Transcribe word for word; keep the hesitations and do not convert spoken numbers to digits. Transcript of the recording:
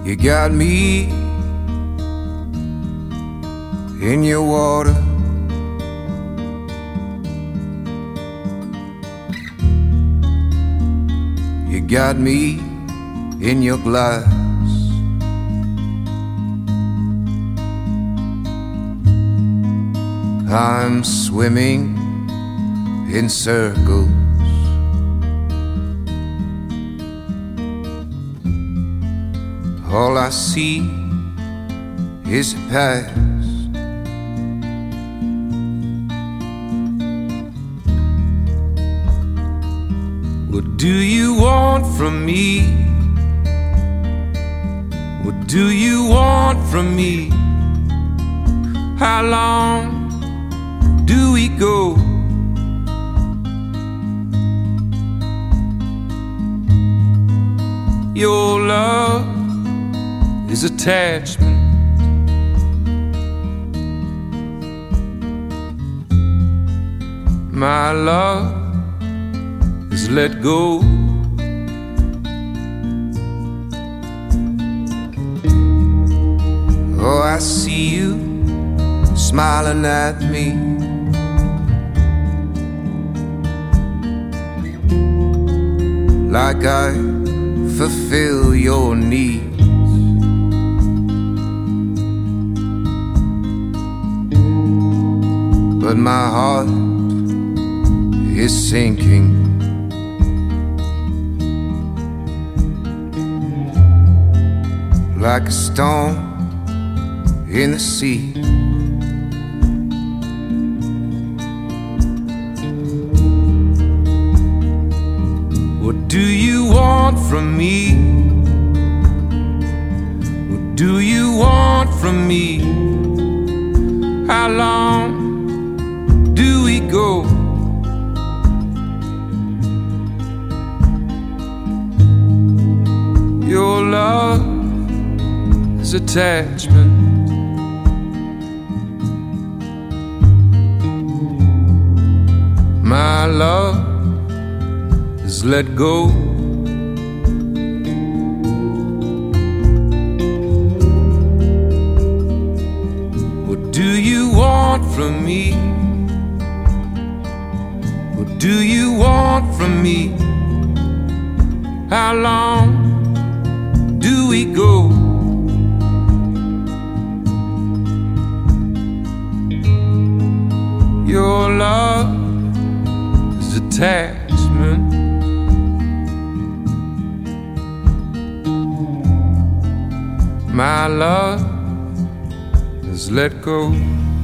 You got me in your water. You got me in your glass. I'm swimming in circles. All I see is the past. What do you want from me? What do you want from me? How long do we go? Your love is attachment. My love is let go. Oh, I see you smiling at me. Like I fulfill your needs. But my heart is sinking. Like a stone in the sea. What do you want from me? What do you want from me? How long do we go? Your love is attachment. My love is let go. What do you want from me? What do you want from me? How long do we go? Your love is attachment. My love is let go.